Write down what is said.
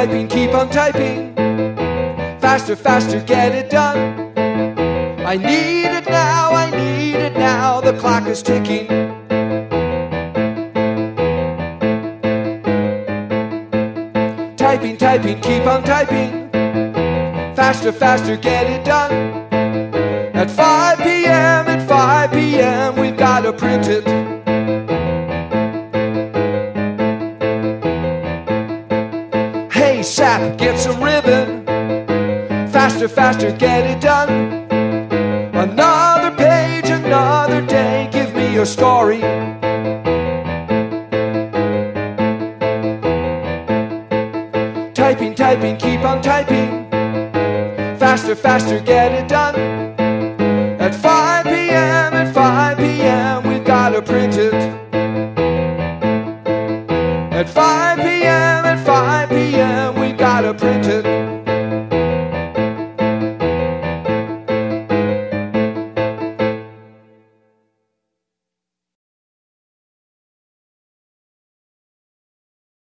typing, keep on typing. Faster, faster, get it done. I need it now, I need it now. The clock is ticking. Typing, typing, keep on typing. Faster, faster, get it done. At 5 p.m., at 5 p.m., we've got to print it. Hey, sap, get some ribbon. Faster, faster, get it done. Another page, another day, give me your story. Typing, typing, keep on typing. Faster, faster, get it done. At 5 p.m., we've got to print